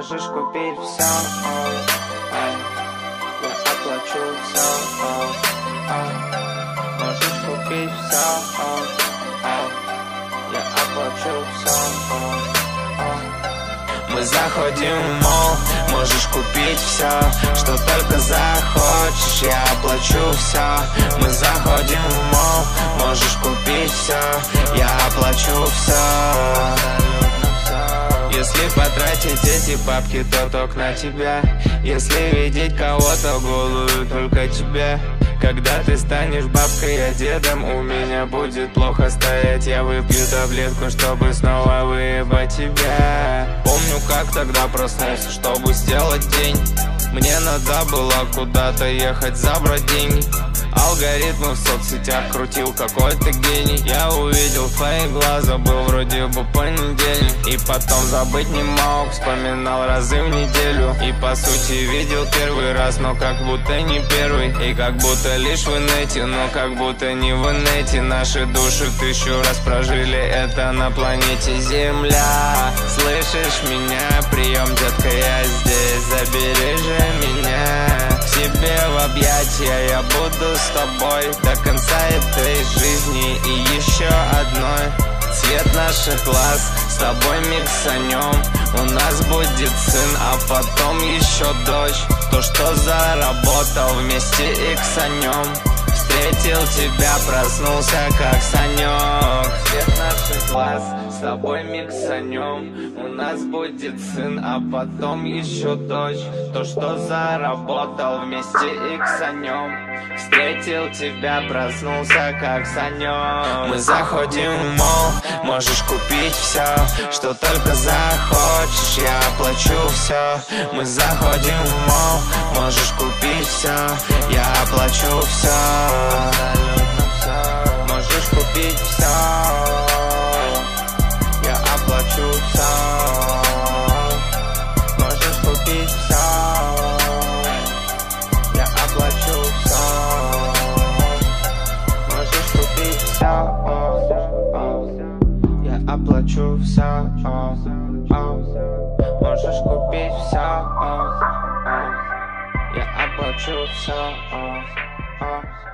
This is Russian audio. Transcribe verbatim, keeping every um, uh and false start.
можешь купить все, эй, я оплачу все, эй, можешь купить все, эй, я оплачу все, эй. Мы заходим в молл, можешь купить все, что только захочешь, я оплачу все. Мы заходим в молл, можешь купить все, я оплачу все. Если потратить эти бабки, то только на тебя. Если видеть кого-то голую, только тебя. Когда ты станешь бабкой, я дедом, у меня будет плохо стоять. Я выпью таблетку, чтобы снова выебать тебя. Помню, как тогда проснулся, чтобы сделать день. Мне надо было куда-то ехать, забрать деньги. Алгоритмы в соцсетях крутил какой-то гений. Я увидел твои глаза, был вроде бы понедельник. И потом забыть не мог, вспоминал разы в неделю. И по сути видел первый раз, но как будто не первый. И как будто лишь в инете, но как будто не в инете. Наши души тысячу раз прожили это на планете Земля. Слышишь меня? Прием, детка, я здесь. Забери же меня к себе в объятия, я буду с тобой до конца этой жизни и еще одной. Цвет наших глаз, с тобой миксанем. У нас будет сын, а потом еще дочь. То, что заработал, вместе иксанем. Встретил тебя, проснулся как Санек. Цвет наших глаз, с тобой миксанем. У нас будет сын, а потом еще дочь. То, что заработал, вместе иксанем. Встретил тебя, проснулся как Санек. Мы заходим в молл, можешь купить все, что только захочешь, я оплачу все. Мы заходим в молл, можешь купить все, я оплачу все. Можешь купить все, я оплачу все. Можешь купить все, я оплачу все. Можешь купить все, я оплачу все. Можешь купить все, я оплачу все.